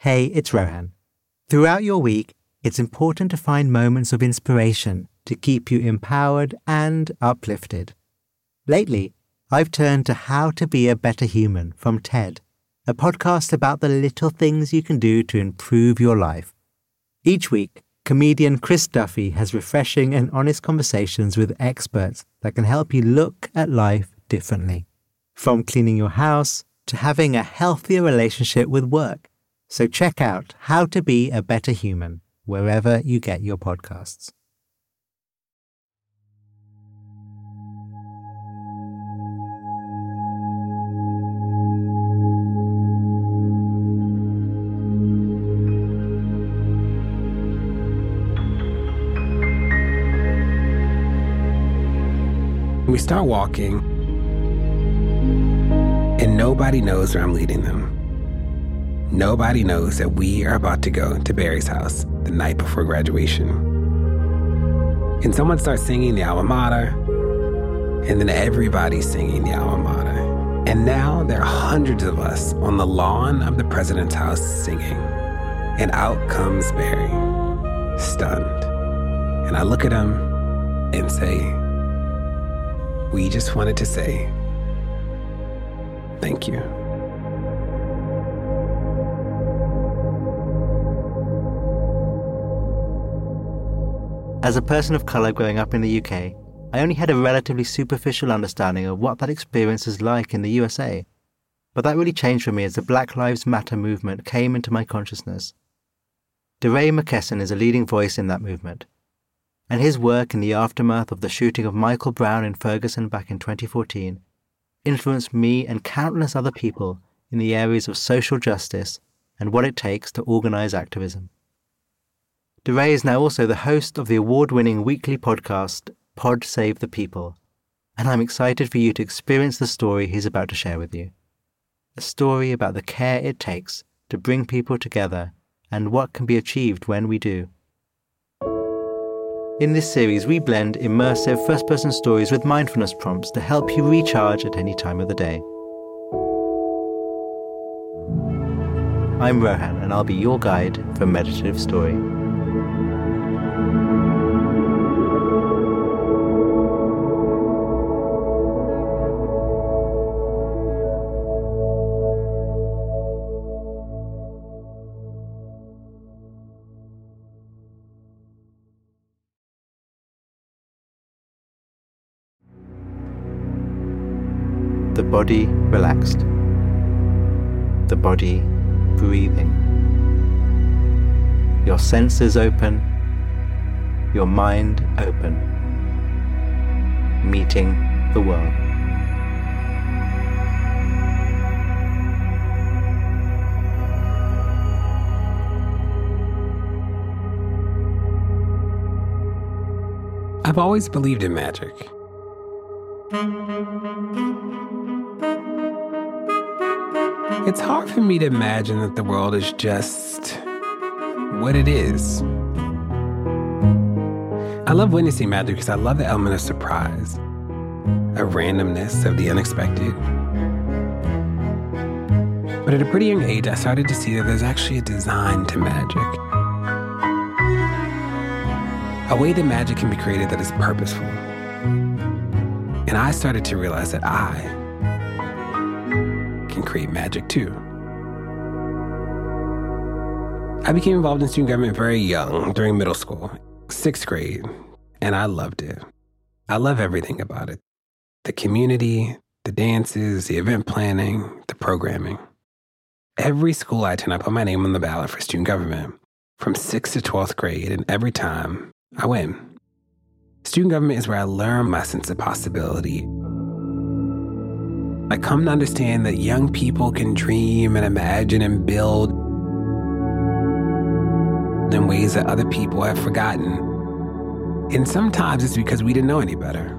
Hey, it's Rohan. Throughout your week, it's important to find moments of inspiration to keep you empowered and uplifted. Lately, I've turned to How to Be a Better Human from TED, a podcast about the little things you can do to improve your life. Each week, comedian Chris Duffy has refreshing and honest conversations with experts that can help you look at life differently. From cleaning your house to having a healthier relationship with work. So check out How to Be a Better Human wherever you get your podcasts. We start walking, and nobody knows where I'm leading them. Nobody knows that we are about to go to Barry's house the night before graduation. And someone starts singing the alma mater, and then everybody's singing the alma mater. And now there are hundreds of us on the lawn of the president's house singing. And out comes Barry, stunned. And I look at him and say, "We just wanted to say thank you." As a person of colour growing up in the UK, I only had a relatively superficial understanding of what that experience is like in the USA. But that really changed for me as the Black Lives Matter movement came into my consciousness. DeRay McKesson is a leading voice in that movement, and his work in the aftermath of the shooting of Michael Brown in Ferguson back in 2014 influenced me and countless other people in the areas of social justice and what it takes to organise activism. DeRay is now also the host of the award-winning weekly podcast, Pod Save the People, and I'm excited for you to experience the story he's about to share with you. A story about the care it takes to bring people together and what can be achieved when we do. In this series, we blend immersive first-person stories with mindfulness prompts to help you recharge at any time of the day. I'm Rohan, and I'll be your guide for Meditative Story. The body relaxed. The body breathing. Your senses open. Your mind open. Meeting the world. I've always believed in magic. It's hard for me to imagine that the world is just what it is. I love witnessing magic because I love the element of surprise, a randomness of the unexpected. But at a pretty young age, I started to see that there's actually a design to magic. A way that magic can be created that is purposeful. And I started to realize that I can create magic too. I became involved in student government very young, during middle school, 6th grade, and I loved it. I love everything about it. The community, the dances, the event planning, the programming. Every school I attend, I put my name on the ballot for student government, from 6th to 12th grade, and every time I win. Student government is where I learn my sense of possibility. I come to understand that young people can dream and imagine and build in ways that other people have forgotten. And sometimes it's because we didn't know any better.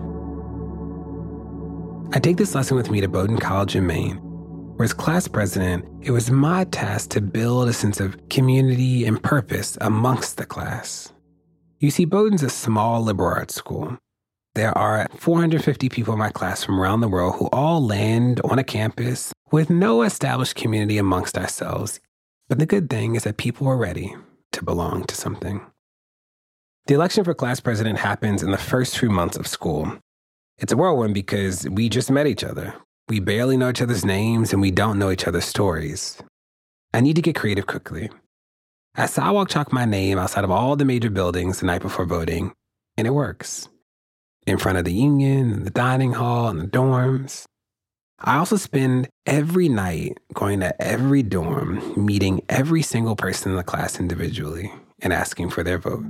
I take this lesson with me to Bowdoin College in Maine, where as class president, it was my task to build a sense of community and purpose amongst the class. You see, Bowdoin's a small liberal arts school. There are 450 people in my class from around the world who all land on a campus with no established community amongst ourselves. But the good thing is that people were ready to belong to something. The election for class president happens in the first few months of school. It's a whirlwind because we just met each other. We barely know each other's names and we don't know each other's stories. I need to get creative quickly. I sidewalk chalk my name outside of all the major buildings the night before voting, and it works. In front of the union, and the dining hall, and the dorms. I also spend every night going to every dorm, meeting every single person in the class individually, and asking for their vote.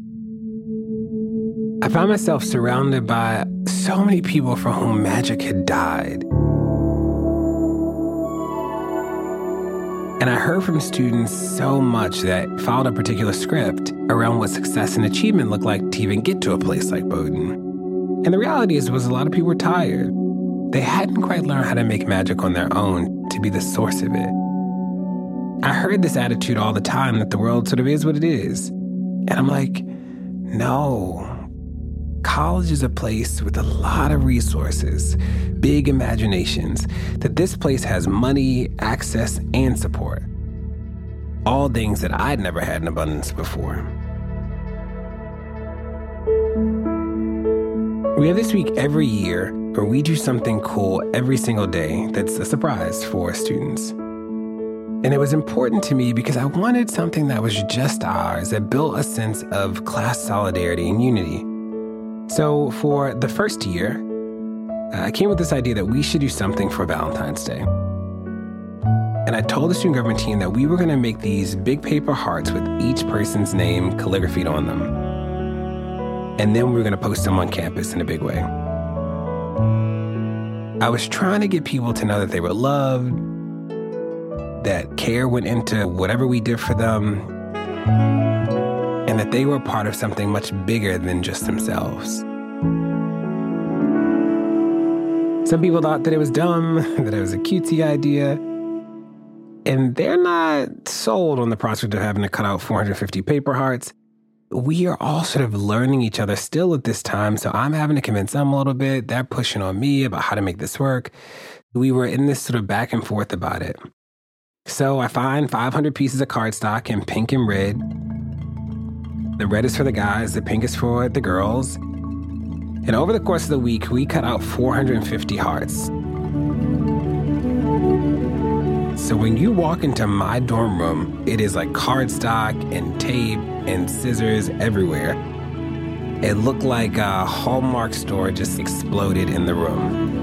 I found myself surrounded by so many people for whom magic had died. And I heard from students so much that followed a particular script around what success and achievement looked like to even get to a place like Bowdoin. And the reality was a lot of people were tired. They hadn't quite learned how to make magic on their own to be the source of it. I heard this attitude all the time that the world sort of is what it is. And I'm like, no. College is a place with a lot of resources, big imaginations, that this place has money, access, and support. All things that I'd never had in abundance before. We have this week every year where we do something cool every single day that's a surprise for students. And it was important to me because I wanted something that was just ours, that built a sense of class solidarity and unity. So for the first year, I came with this idea that we should do something for Valentine's Day. And I told the student government team that we were going to make these big paper hearts with each person's name calligraphied on them. And then we were going to post them on campus in a big way. I was trying to get people to know that they were loved, that care went into whatever we did for them, and that they were part of something much bigger than just themselves. Some people thought that it was dumb, that it was a cutesy idea, and they're not sold on the prospect of having to cut out 450 paper hearts. We are all sort of learning each other still at this time, so I'm having to convince them a little bit. They're pushing on me about how to make this work. We were in this sort of back and forth about it. So I find 500 pieces of cardstock in pink and red. The red is for the guys, the pink is for the girls. And over the course of the week, we cut out 450 hearts. So when you walk into my dorm room, it is like cardstock and tape and scissors everywhere. It looked like a Hallmark store just exploded in the room.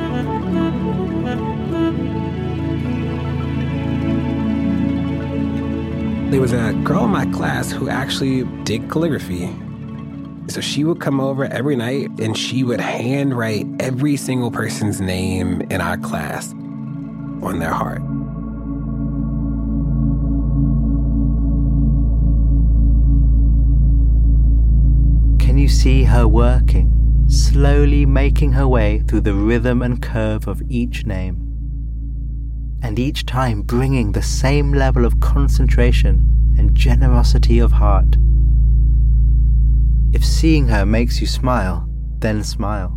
There was a girl in my class who actually did calligraphy. So she would come over every night and she would handwrite every single person's name in our class on their heart. Can you see her working, slowly making her way through the rhythm and curve of each name? And each time bringing the same level of concentration and generosity of heart. If seeing her makes you smile, then smile.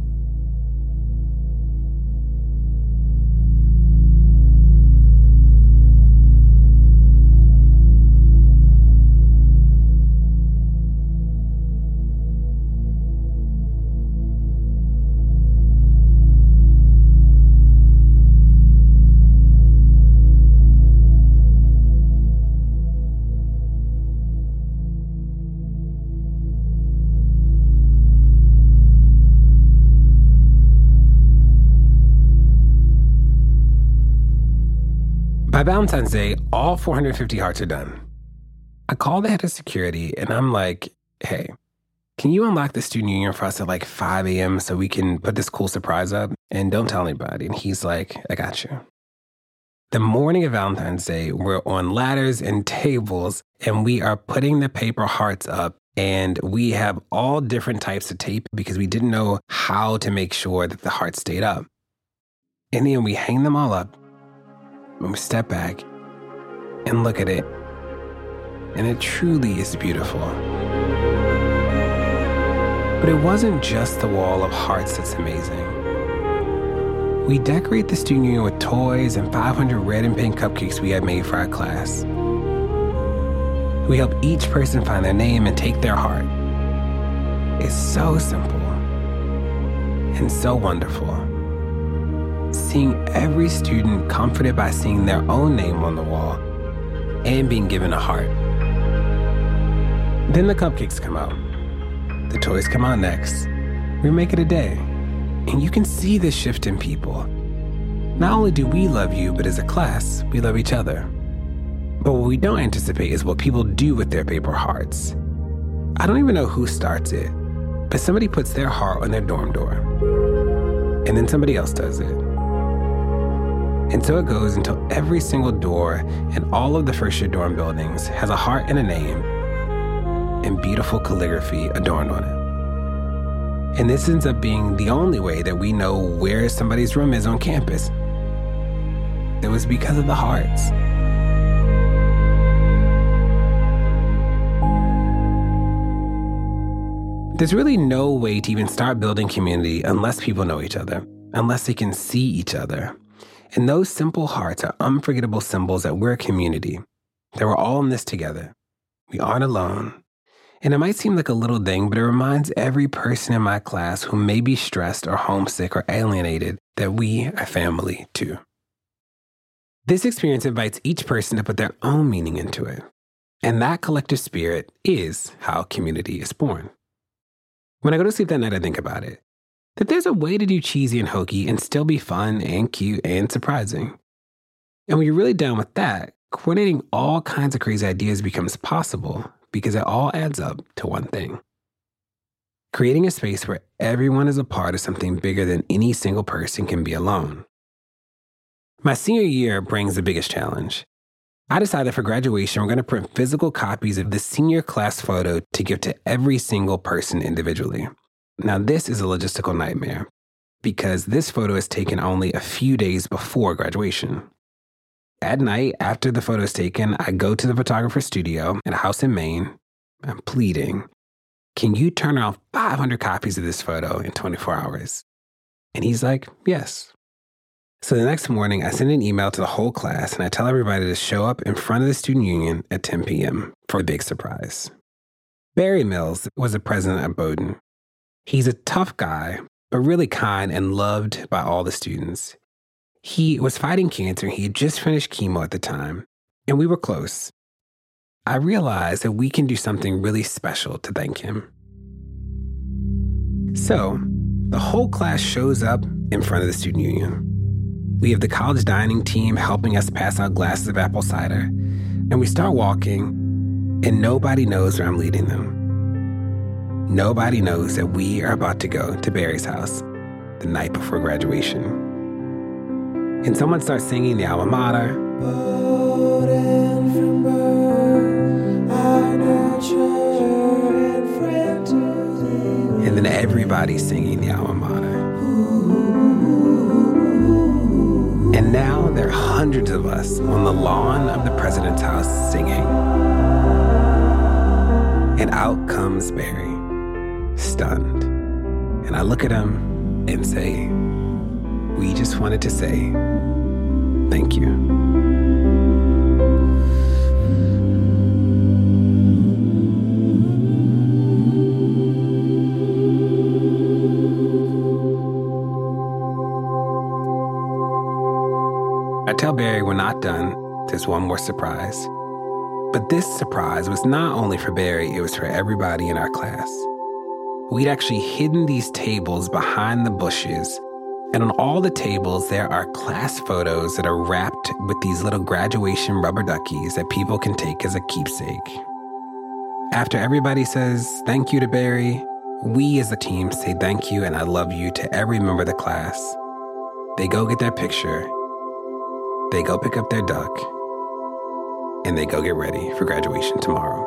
By Valentine's Day, all 450 hearts are done. I call the head of security and I'm like, hey, can you unlock the student union for us at like 5 a.m. so we can put this cool surprise up? And don't tell anybody. And he's like, I got you. The morning of Valentine's Day, we're on ladders and tables and we are putting the paper hearts up. And we have all different types of tape because we didn't know how to make sure that the hearts stayed up. And then we hang them all up. And we step back and look at it, and it truly is beautiful. But it wasn't just the wall of hearts that's amazing. We decorate the student union with toys and 500 red and pink cupcakes we had made for our class. We help each person find their name and take their heart. It's so simple and so wonderful. Seeing every student comforted by seeing their own name on the wall and being given a heart. Then the cupcakes come out. The toys come out next. We make it a day. And you can see this shift in people. Not only do we love you, but as a class, we love each other. But what we don't anticipate is what people do with their paper hearts. I don't even know who starts it, but somebody puts their heart on their dorm door. And then somebody else does it. And so it goes until every single door in all of the first-year dorm buildings has a heart and a name and beautiful calligraphy adorned on it. And this ends up being the only way that we know where somebody's room is on campus. It was because of the hearts. There's really no way to even start building community unless people know each other, unless they can see each other. And those simple hearts are unforgettable symbols that we're a community, that we're all in this together. We aren't alone. And it might seem like a little thing, but it reminds every person in my class who may be stressed or homesick or alienated that we are family too. This experience invites each person to put their own meaning into it. And that collective spirit is how community is born. When I go to sleep that night, I think about it. That there's a way to do cheesy and hokey and still be fun and cute and surprising. And when you're really down with that, coordinating all kinds of crazy ideas becomes possible because it all adds up to one thing. Creating a space where everyone is a part of something bigger than any single person can be alone. My senior year brings the biggest challenge. I decided for graduation, we're going to print physical copies of the senior class photo to give to every single person individually. Now, this is a logistical nightmare because this photo is taken only a few days before graduation. At night, after the photo is taken, I go to the photographer's studio at a house in Maine. I'm pleading, can you turn around 500 copies of this photo in 24 hours? And he's like, yes. So the next morning, I send an email to the whole class and I tell everybody to show up in front of the student union at 10 p.m. for a big surprise. Barry Mills was the president at Bowdoin. He's a tough guy, but really kind and loved by all the students. He was fighting cancer. He had just finished chemo at the time, and we were close. I realized that we can do something really special to thank him. So, the whole class shows up in front of the student union. We have the college dining team helping us pass out glasses of apple cider, and we start walking, and nobody knows where I'm leading them. Nobody knows that we are about to go to Barry's house the night before graduation. And someone starts singing the alma mater. And then everybody's singing the alma mater. And now there are hundreds of us on the lawn of the president's house singing. And out comes Barry, stunned. And I look at him and say, we just wanted to say, thank you. I tell Barry we're not done. There's one more surprise. But this surprise was not only for Barry, it was for everybody in our class. We'd actually hidden these tables behind the bushes. And on all the tables, there are class photos that are wrapped with these little graduation rubber duckies that people can take as a keepsake. After everybody says thank you to Barry, we as a team say thank you and I love you to every member of the class. They go get their picture, they go pick up their duck, and they go get ready for graduation tomorrow.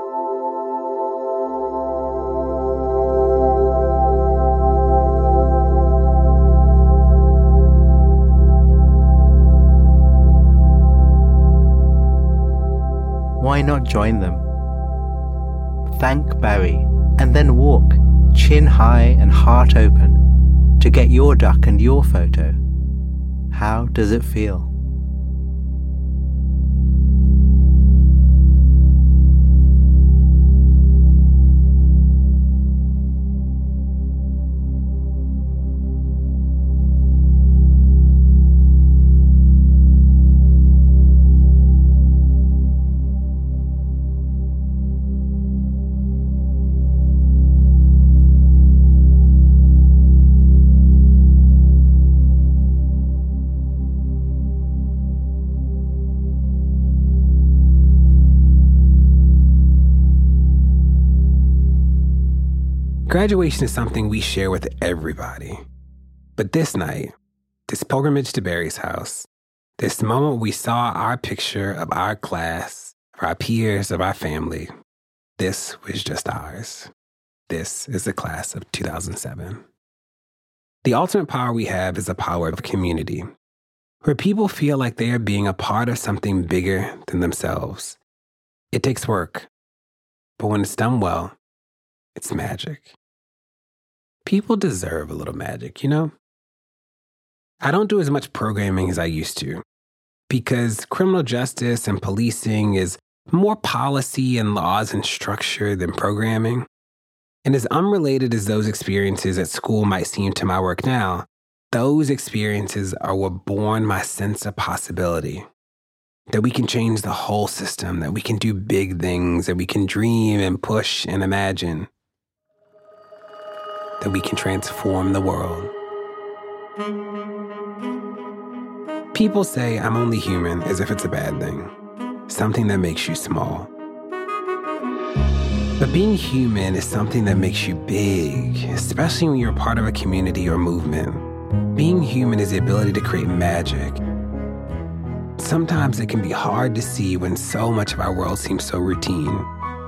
Why not join them? Thank Barry, and then walk, chin high and heart open, to get your duck and your photo. How does it feel? Graduation is something we share with everybody. But this night, this pilgrimage to Barry's house, this moment we saw our picture of our class, of our peers, of our family, this was just ours. This is the class of 2007. The ultimate power we have is the power of community, where people feel like they are being a part of something bigger than themselves. It takes work, but when it's done well, it's magic. People deserve a little magic, you know? I don't do as much programming as I used to because criminal justice and policing is more policy and laws and structure than programming. And as unrelated as those experiences at school might seem to my work now, those experiences are what born my sense of possibility. That we can change the whole system, that we can do big things, that we can dream and push and imagine, that we can transform the world. People say I'm only human as if it's a bad thing, something that makes you small. But being human is something that makes you big, especially when you're part of a community or movement. Being human is the ability to create magic. Sometimes it can be hard to see when so much of our world seems so routine.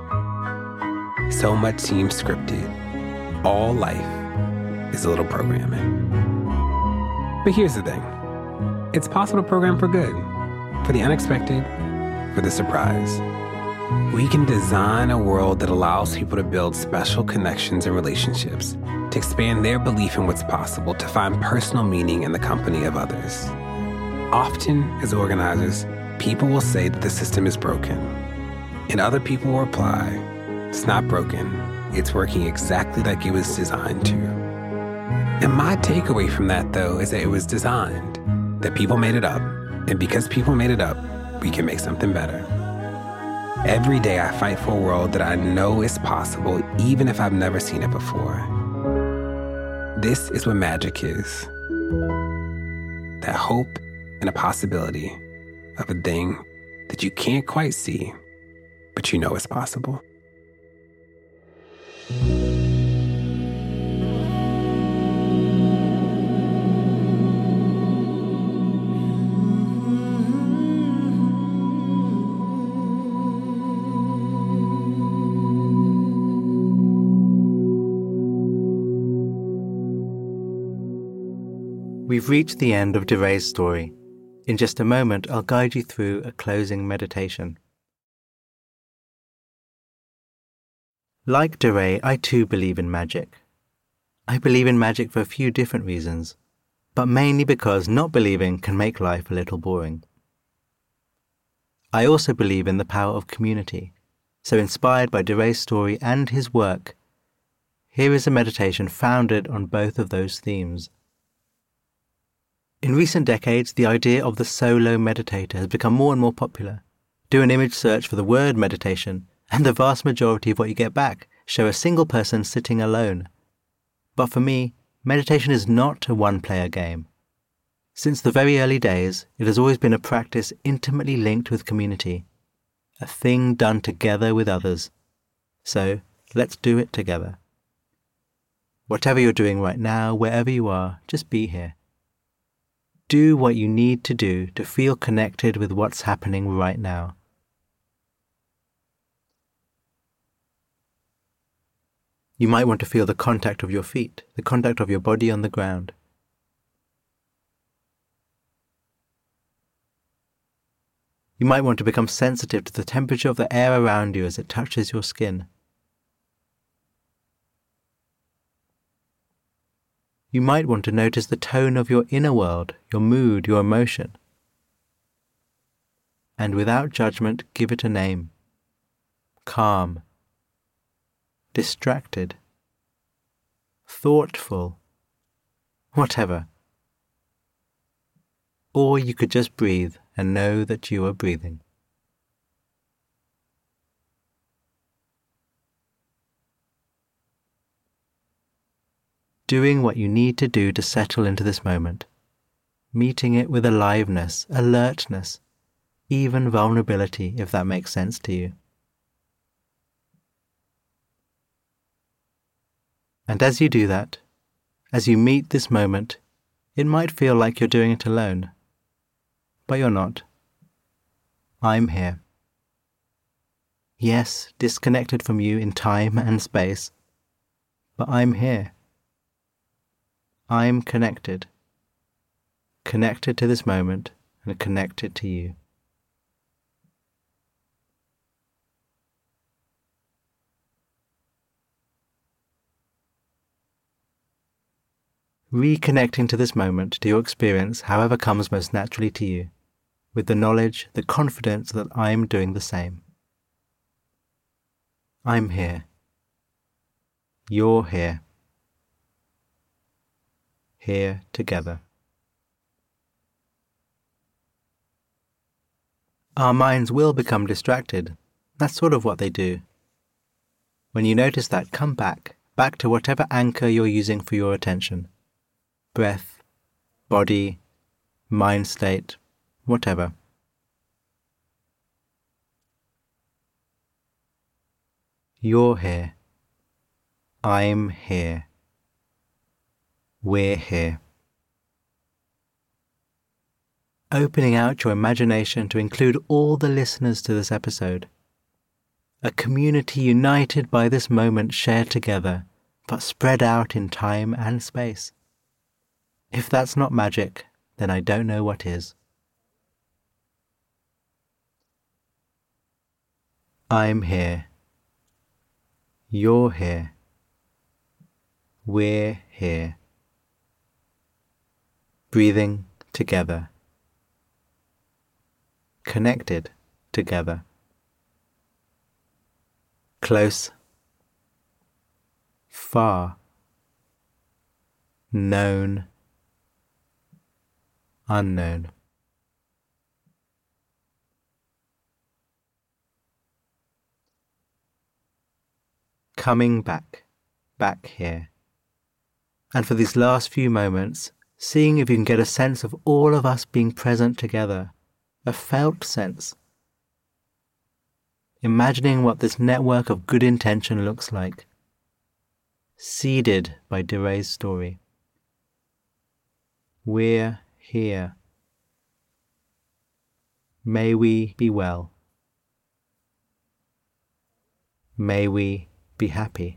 So much seems scripted. All life is a little programming. But here's the thing. It's possible to program for good, for the unexpected, for the surprise. We can design a world that allows people to build special connections and relationships, to expand their belief in what's possible, to find personal meaning in the company of others. Often, as organizers, people will say that the system is broken, and other people will reply, it's not broken, it's working exactly like it was designed to. And my takeaway from that, though, is that it was designed, that people made it up, and because people made it up, we can make something better. Every day I fight for a world that I know is possible, even if I've never seen it before. This is what magic is. That hope and a possibility of a thing that you can't quite see, but you know is possible. We've reached the end of DeRay's story. In just a moment, I'll guide you through a closing meditation. Like DeRay, I too believe in magic. I believe in magic for a few different reasons, but mainly because not believing can make life a little boring. I also believe in the power of community, so inspired by DeRay's story and his work, here is a meditation founded on both of those themes. In recent decades, the idea of the solo meditator has become more and more popular. Do an image search for the word meditation, and the vast majority of what you get back show a single person sitting alone. But for me, meditation is not a one-player game. Since the very early days, it has always been a practice intimately linked with community, a thing done together with others. So, let's do it together. Whatever you're doing right now, wherever you are, just be here. Do what you need to do to feel connected with what's happening right now. You might want to feel the contact of your feet, the contact of your body on the ground. You might want to become sensitive to the temperature of the air around you as it touches your skin. You might want to notice the tone of your inner world, your mood, your emotion. And without judgment, give it a name. Calm. Distracted. Thoughtful. Whatever. Or you could just breathe and know that you are breathing. Doing what you need to do to settle into this moment, meeting it with aliveness, alertness, even vulnerability, if that makes sense to you. And as you do that, as you meet this moment, it might feel like you're doing it alone. But you're not. I'm here. Yes, disconnected from you in time and space, but I'm here. I'm connected. Connected to this moment and connected to you. Reconnecting to this moment, to your experience, however comes most naturally to you, with the knowledge, the confidence that I'm doing the same. I'm here. You're here. Here together. Our minds will become distracted. That's sort of what they do. When you notice that, come back to whatever anchor you're using for your attention. Breath, body, mind state, whatever. You're here. I'm here. We're here. Opening out your imagination to include all the listeners to this episode. A community united by this moment shared together, but spread out in time and space. If that's not magic, then I don't know what is. I'm here. You're here. We're here. Breathing together. Connected together. Close. Far. Known. Unknown. Coming back here. And for these last few moments, seeing if you can get a sense of all of us being present together, a felt sense. Imagining what this network of good intention looks like, seeded by Deray's story. We're here. May we be well. May we be happy.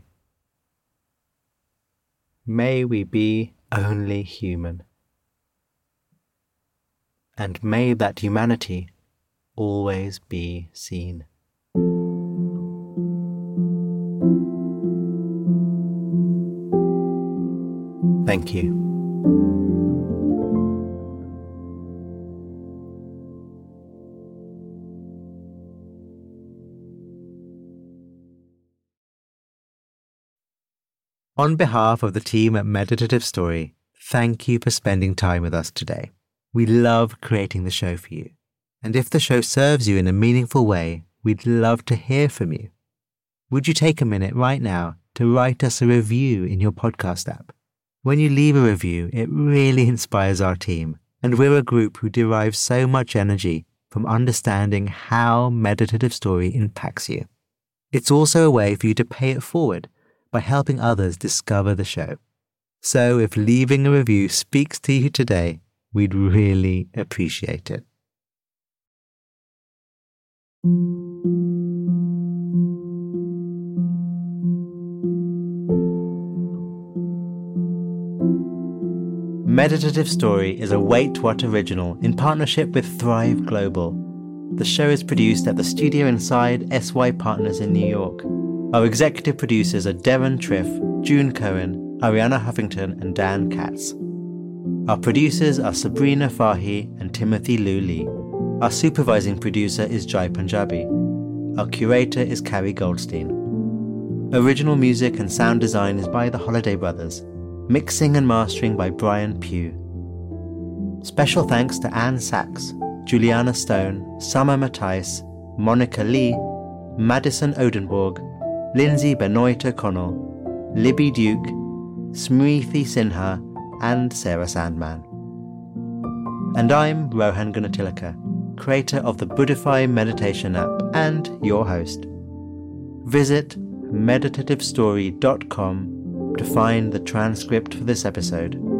May we be only human. And may that humanity always be seen. Thank you. On behalf of the team at Meditative Story, thank you for spending time with us today. We love creating the show for you. And if the show serves you in a meaningful way, we'd love to hear from you. Would you take a minute right now to write us a review in your podcast app? When you leave a review, it really inspires our team, and we're a group who derives so much energy from understanding how Meditative Story impacts you. It's also a way for you to pay it forward by helping others discover the show. So if leaving a review speaks to you today, we'd really appreciate it. Meditative Story is a Wait What original in partnership with Thrive Global. The show is produced at the studio inside SY Partners in New York. Our executive producers are Devon Triff, June Cohen, Ariana Huffington and Dan Katz. Our producers are Sabrina Fahi and Timothy Liu Lee. Our supervising producer is Jai Punjabi. Our curator is Carrie Goldstein. Original music and sound design is by the Holiday Brothers. Mixing and mastering by Brian Pugh. Special thanks to Anne Sachs, Juliana Stone, Summer Matthijs, Monica Lee, Madison Odenborg, Lindsay Benoit O'Connell, Libby Duke, Smriti Sinha, and Sarah Sandman. And I'm Rohan Gunatilaka, creator of the Buddhify meditation app and your host. Visit meditativestory.com to find the transcript for this episode,